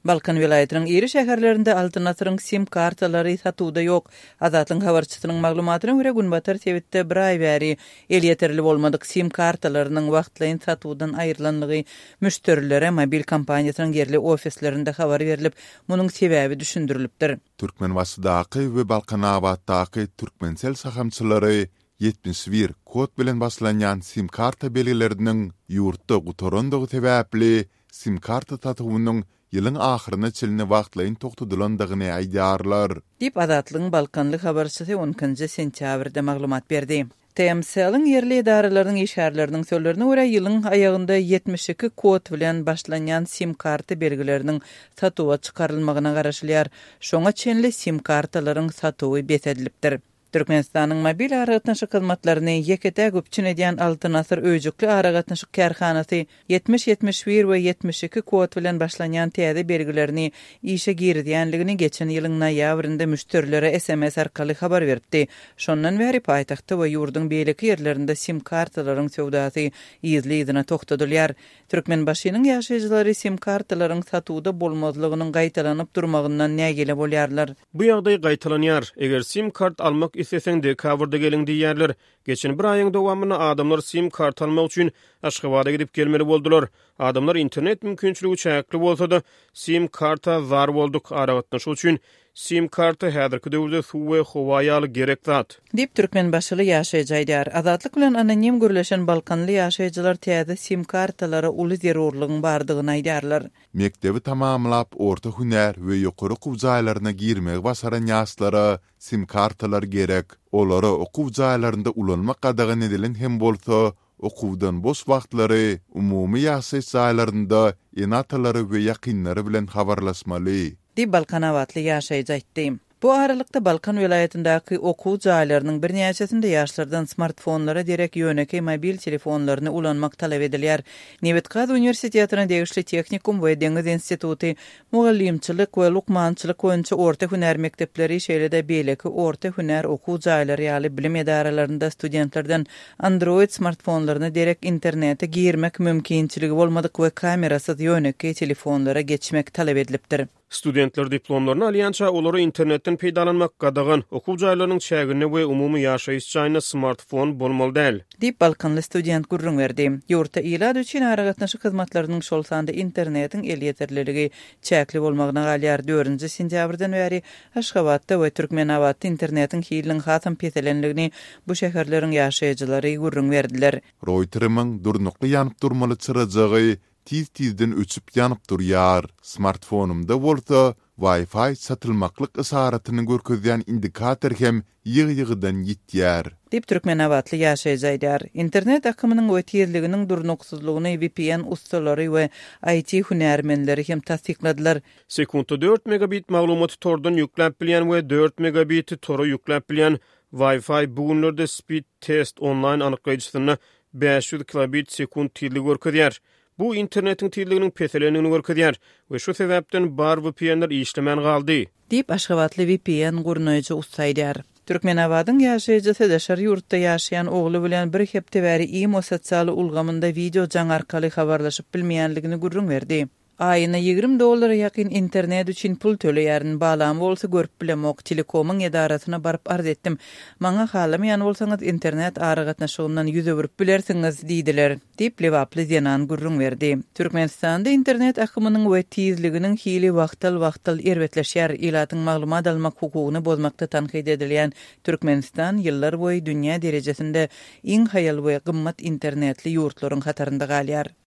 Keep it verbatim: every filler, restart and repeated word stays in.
Balkan vilayetinin iri şäherlerinde alternatyryň sim kartalary satuda ýok. Azatlyň habarçysynyň maglumatyna görä Günbatar Tebitde bir ay bäri el ýeterli bolmadyk sim kartalarynyň wagtlaýyn satudan aýrylanlygy müşterilere mobil kompaniýasynyň yerli ofislerinde habar berilip, munyň sebäbi düşündirilipdir. Türkmenbaşydaky we Balkanabaddaky türkmensel sahamçylary yetmiş bir kod bilen başlanýan sim karta belgileriniň ýurtda gutorandygy sebäpli sim karta tatywynyň ýylyň ahyryna çylny wagtlaýyn togtudylandygyny aýdarlar. Dip Azatlyň Balkanly habarçysy onunçy sentýabrda maglumat berdi. T M S-nyň yerli idaralarynyň işgärleriniň sözlerine görä ýylyň aýagynda yetmiş iki kod bilen başlanýan sim karta belgileriniň satuwa çykarylmagyna garaşylýar. Şoňa çenli sim kartalaryň satuwy besedilipdir. Türkmenistanyň mobil aragatnaşyk hyzmatlaryny ýekete göpçün edýän Altyn asyr öýjükli aragatnaşyk kärhanasy yetmiş yetmiş bir we yetmiş iki kod bilen başlanýan täze belgilerini işe girdiýänligini geçen ýylyň noýabrynda müşterilere S M S arkaly habar berdi. Şondan beri paýtagtda we ýurduň beýleki ýerlerinde sim kartalaryň sowdasy ýyzlydyna togtadylýar. Türkmenbaşynyň ýaşaýjylary sim kartalaryň satuwda bolmazlygynyň gaýtalanyp durmagyndan nägele bolýarlar. Bu ýagdaý gaýtalanýar. Eger sim kart almak istesen de kavrda gelin diýerler. Geçen bir aýyň dowamyna adamlar sim kart almak üçin Aşgabatga gidip gelmeli boldular. Adamlar internet mümkinçiligi çäkli bolsa-da sim karta zar bolduk aragatnaşyk üçin sim karta häzirki döwürde suw we howa ýaly gerek zat. Dip Türkmenbaşyly ýaşaýjaýlar. Azatlyk bilen anonim görleşen Balkanly ýaşaýjylar täze sim kartalary uly zerurlygyň bardygyny aýdarlar. Mektebi tamamlap orta hüner we ýokary okuw jaýlaryna girmek basaran ýaşlara sim kartalar gerek. Olary okuw jaýlarynda ulanmak gadagan edilen hem bolsa okuwdan boş wagtlary umumy ýaşaýyş jaýlarynda enatalary we ýakynlary bilen habarlaşmaly. Di Balkanawatly ýaşaýjatdy. Bu aralykda Balkan vilayatyndäki okuw jaýlarynyň bir näçesinde ýaşlardan smartfonlara direk ýöneki mobil telefonlaryny ulanmak talap edilýär. Newitgaz Universitetiýatyna degişli Teknikum we Deňiz instituty mugallimçilik we lukmançylyk boýunça orta hüner mekdepleri şeýlede beýleki orta hüner okuw jaýlary ýaly bilim edaralarynda studentlerden Android smartfonlaryny direk internete girmek mümkinçiligi bolmadyk we kamerasyz ýöneki telefonlara geçmek talap edilipdir. Studentler diplomlaryny alýança olary internetden peýdalanmak gadagan okuw jaýlarynyň çägine we umumy ýaşaýyş jaýyna smartfon bolmaly däl. Dip Balkanly student gurrun berdi. Ýurtda ilad üçin aragatnaşyk hyzmatlarynyň şol sanda internetiň el ýeterliligi çäkli bolmagyna galýar. dördünji sentýabrdan beri Aşgabatda we Türkmenawatda internetiň hilin hatam petelenligini bu şäherleriň ýaşaýjylary gurrun berdiler. Reuter'yň durnukly ýanyp durmaly çyrajagy tiz-tizden öçüp ýanyp durýar. Smartfonumda bolsa Wi-Fi satylmaklyk isaratyny görkezýän indikator hem ýygy-ýygydan ýitýär. Dip Türkmenawatly ýaşaýjylar. Internet akymynyň we tezliginiň durnuksuzlygyny V P N ustalary we I T hünärmenleri hem tasdikladylar. Sekundda dört megabit maglumaty tordan ýükläp bilýän we dört megabit tora ýükläp bilýän Wi-Fi bugünlerde speed test online anyklaýjysyny beş yüz kilobit sekund tezligi görkezýär. Bu internetin tezliginiň petelenigini görkezýär we şu sebäpden bar V P N'ler işlemen galdy. Dip Aşgabatly V P N gurnaýjy ustaýdar. Türkmenawadyň ýaşaýjysy daşar ýurtda ýaşaýan ogly bilen bir hepde bäri imo sosial ulgamynda video jaň arkaly habarlaşyp bilmeýänligini gurrun berdi. Aýyna ýigrim dollara ýakyn internet üçin pul töleýärin balam bolsa görüp bilemok telekomyň edarasyna baryp arz etdim. Maňa halamyan bolsaňyz internet aragatnaşygyndan ýüze berip bilersiňiz diýdiler. Dip lewaply ýanan gurrun berdi. Türkmenistanda internet akymynyň we tezliginiň hili wagtal-wagtal erwetleşýär. Ilatyň maglumat almak hukugyny bozmakda tanqid edilýän Türkmenistan ýyllar boýy dünýä derejesinde iň haýal we gymmat internetli ýurtlaryň hatarynda galýar.